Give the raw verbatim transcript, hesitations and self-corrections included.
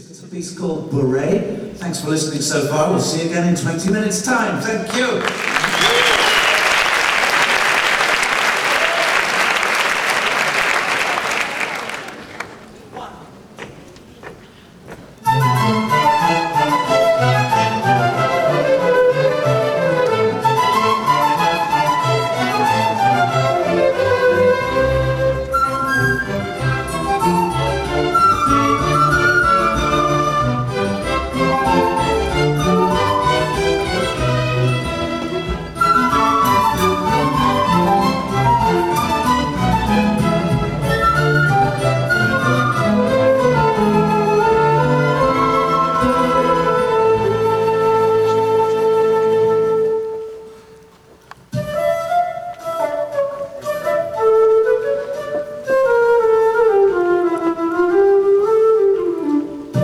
It's a piece called Beret. Thanks for listening so far. We'll see you again in twenty minutes' time. Thank you.